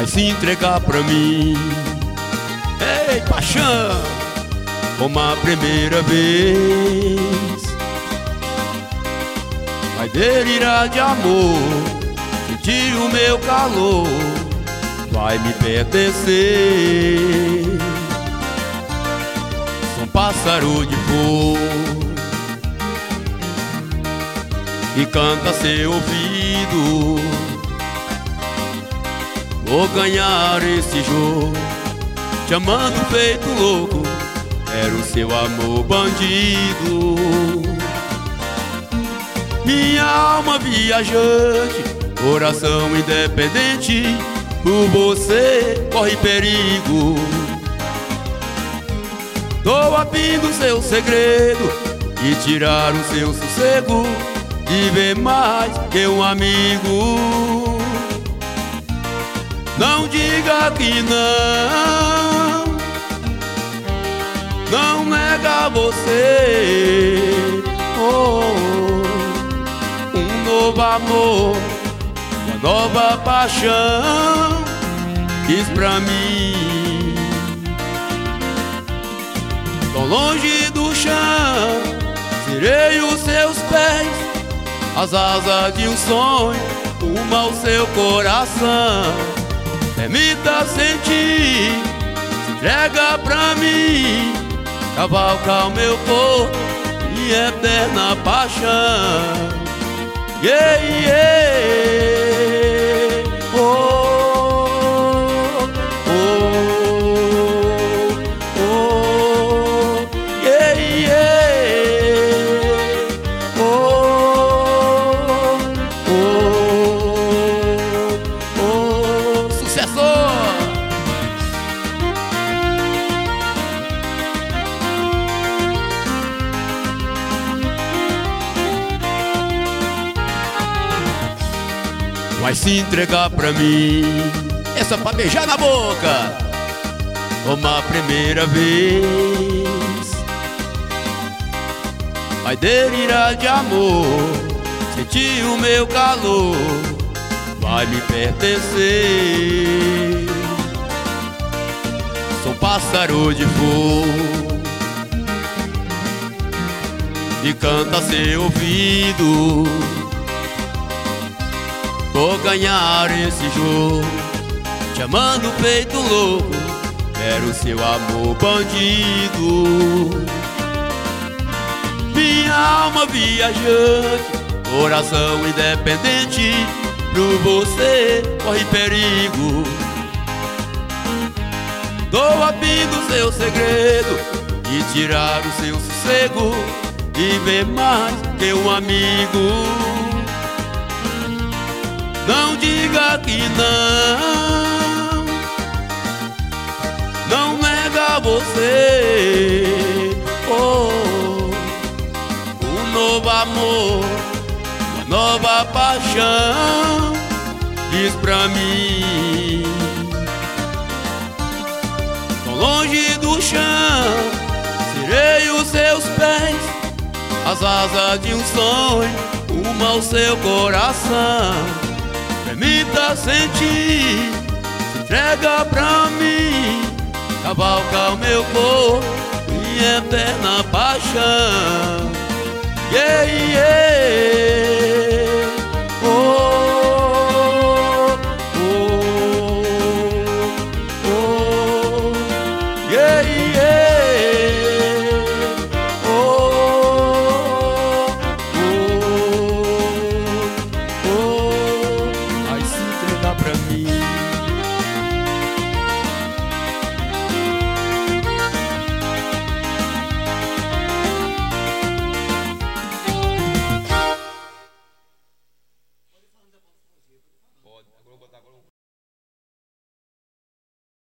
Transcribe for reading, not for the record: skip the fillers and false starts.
vai se entregar pra mim. Ei, paixão, como a primeira vez, vai delirar de amor, sentir o meu calor, vai me pertencer. Sou um pássaro de fogo e canta seu ouvido. Vou ganhar esse jogo, te amando feito louco, quero seu amor bandido. Minha alma viajante, coração independente, por você corre perigo. Tô a fim do seu segredo e tirar o seu sossego, e ver mais que um amigo. Não diga que não nega você. Um novo amor, uma nova paixão, diz pra mim. Tão longe do chão, serei os seus pés, as asas de um sonho, uma ao seu coração. Permita sentir, se entrega pra mim, cavalca o meu corpo e eterna paixão. Yeah, yeah. Oh, oh, oh, yeah, yeah. Oh, oh, oh, sucesso! Vai se entregar pra mim, essa pra beijar na boca, como a primeira vez. Vai delirar de amor, sentir o meu calor, vai me pertencer. Sou um pássaro de fogo e canta seu ouvido. Vou ganhar esse jogo, te amando feito louco, quero seu amor bandido. Minha alma viajante, coração independente, por você corre perigo. Tô a fim do seu segredo e tirar o seu sossego, e ver mais que um amigo. Não diga que não nega você. Um novo amor, uma nova paixão, diz pra mim. Tão longe do chão, serei os seus pés, as asas de um sonho, uma ao seu coração. Permita sentir, se entrega pra mim, cavalca o meu corpo e eterna paixão. Yeah, yeah.